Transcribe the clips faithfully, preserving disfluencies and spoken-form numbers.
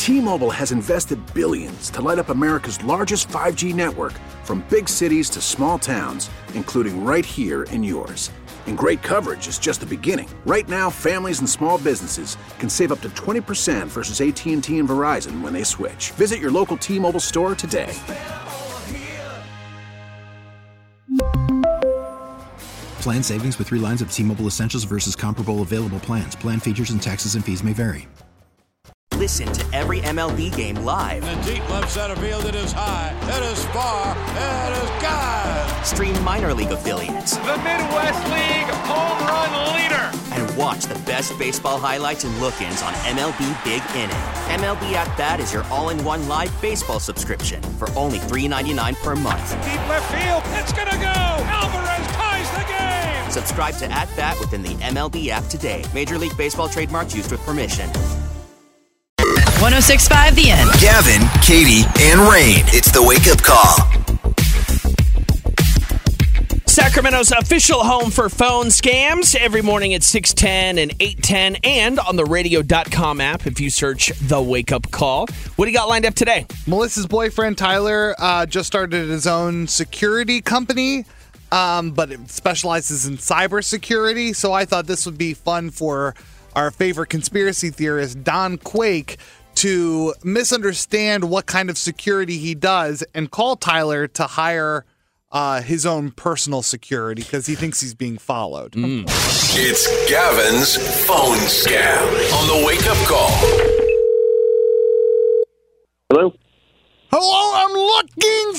T-Mobile has invested billions to light up America's largest five G network, from big cities to small towns, including right here in yours. And great coverage is just the beginning. Right now, families and small businesses can save up to twenty percent versus A T and T and Verizon when they switch. Visit your local T-Mobile store today. Plan savings with three lines of T-Mobile Essentials versus comparable available plans. Plan features and taxes and fees may vary. Listen to every M L B game live. In the deep left center field, it is high, it is far, it is gone. Stream minor league affiliates. The Midwest League home run leader. And watch the best baseball highlights and look-ins on M L B Big Inning. M L B At Bat is your all-in-one live baseball subscription for only three dollars and ninety-nine cents per month. Deep left field, it's gonna go. Alvarez ties the game. Subscribe to At Bat within the M L B app today. Major League Baseball trademarks used with permission. one oh six point five The End. Gavin, Katie, and Rain. It's the Wake Up Call. Sacramento's official home for phone scams, every morning at six ten and eight ten, and on the radio dot com app if you search The Wake Up Call. What do you got lined up today? Melissa's boyfriend, Tyler, uh, just started his own security company, um, but it specializes in cybersecurity, so I thought this would be fun for our favorite conspiracy theorist, Don Quake, to misunderstand what kind of security he does and call Tyler to hire uh, his own personal security because he thinks he's being followed. Mm. It's Gavin's phone scam on the Wake Up Call. Hello? Hello, I'm looking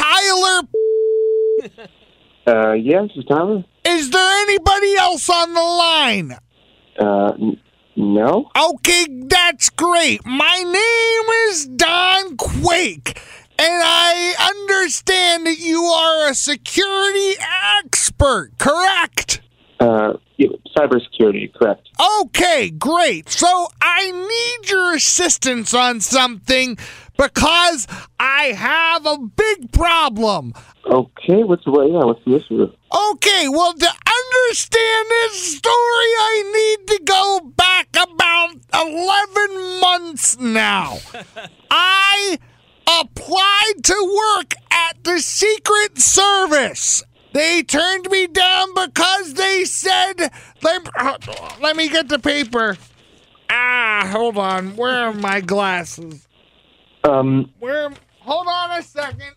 for Tyler. Uh, yes, it's Tyler. Is there anybody else on the line? Uh, n- no. Okay, that's great. My name is Don Quake, and I understand that you are a security expert, correct? Uh, yeah, cybersecurity, correct. Okay, great. So I need your assistance on something because I have a big problem. Okay, what's the yeah, what's the issue? Okay, well, to understand this story, I need to go back about eleven months now. I applied to work at the Secret Service. They turned me down because they said, let, uh, let me get the paper. Ah, hold on. Where are my glasses? Um, Where? Hold on a second.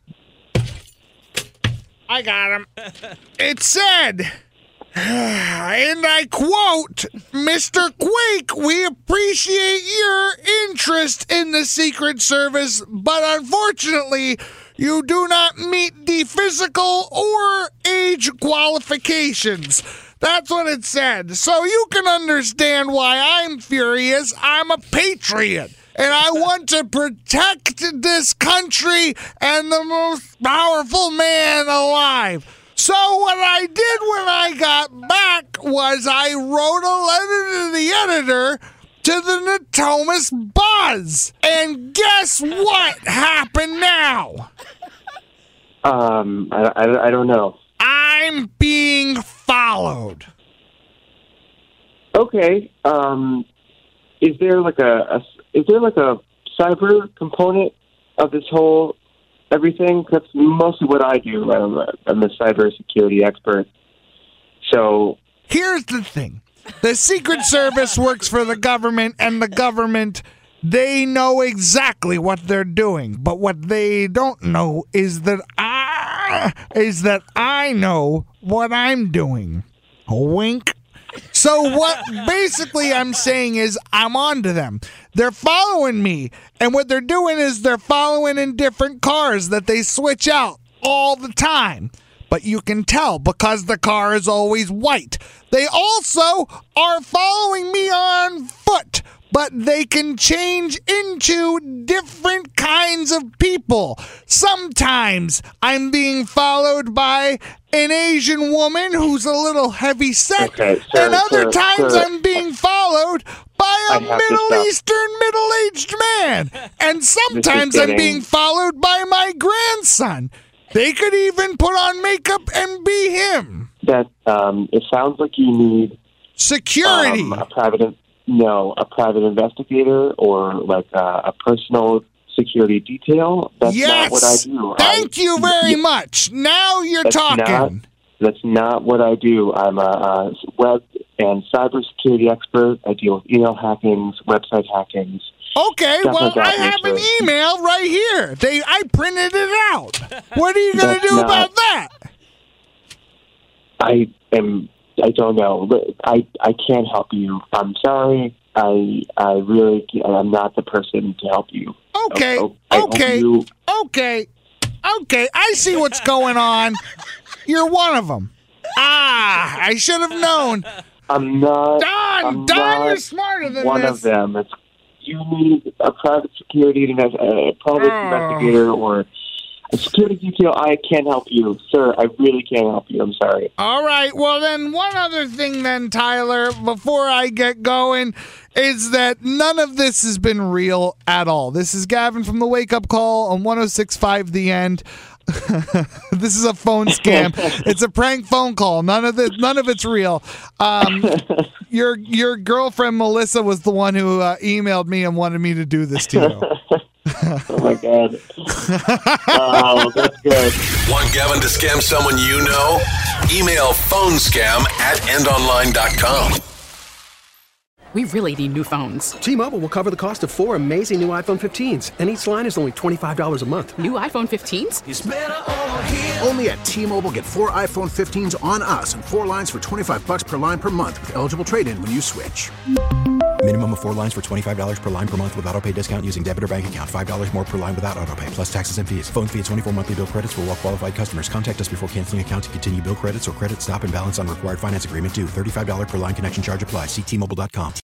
I got him. It said, and I quote, Mister Quake, we appreciate your interest in the Secret Service, but unfortunately, you do not meet the physical or age qualifications. That's what it said. So you can understand why I'm furious. I'm a patriot. And I want to protect this country and the most powerful man alive. So what I did when I got back was I wrote a letter to the editor to the Natomas Buzz. And guess what happened now? Um, I, I, I don't know. I'm being followed. Okay, um, is there like a, a is there like a cyber component of this whole everything? That's mostly what I do. I'm a, I'm a cybersecurity expert. So here's the thing. The Secret Service works for the government, and the government, they know exactly what they're doing. But what they don't know is that I is that I know what I'm doing. Wink. So what basically I'm saying is I'm on to them. They're following me, and what they're doing is they're following in different cars that they switch out all the time. But you can tell because the car is always white. They also are following me on foot, but they can change into different kinds of people. Sometimes I'm being followed by an Asian woman who's a little heavy set, okay, sir, and other sir, times sir. I'm being followed by a I have to Middle stop. Eastern middle-aged man. And sometimes This is I'm getting- being followed by my grandson. They could even put on makeup and be him. that um, it sounds like you need Security. um, a private. know, a private investigator or like a, a personal security detail. That's yes! not what I do. Thank I, you very much. Now you're that's talking. Not, that's not what I do. I'm a, a web and cybersecurity expert. I deal with email hackings, website hackings. Okay, well, I have an email right here. They, I printed it out. What are you going to do not, about that? I am. I don't know. I I can't help you. I'm sorry. I I really I'm not the person to help you. Okay. I, I okay. You... Okay. Okay. I see what's going on. You're one of them. Ah, I should have known. I'm not. Don, I'm Don, not you're smarter than one this. of them. It's, you need a private security, a private oh. investigator, or a security detail. I can't help you, sir. I really can't help you. I'm sorry. All right. Well, then one other thing then, Tyler, before I get going, is that none of this has been real at all. This is Gavin from the Wake Up Call on one oh six point five The End. This is a phone scam. It's a prank phone call. None of this, none of it's real. Um, your your girlfriend Melissa was the one who uh, emailed me and wanted me to do this to you. Oh my God! Oh, that's good. Want Gavin to scam someone you know? Email phonescam at end online dot com. We really need new phones. T-Mobile will cover the cost of four amazing new iPhone fifteens, and each line is only twenty-five dollars a month. New iPhone fifteens? It's better over here. Only at T-Mobile, get four iPhone fifteens on us and four lines for twenty-five bucks per line per month with eligible trade-in when you switch. Minimum of four lines for twenty-five dollars per line per month with autopay discount using debit or bank account. five dollars more per line without autopay, plus taxes and fees. Phone fee at twenty-four monthly bill credits for well-qualified customers. Contact us before canceling account to continue bill credits or credit stop and balance on required finance agreement due. thirty-five dollars per line connection charge applies. See T Mobile dot com.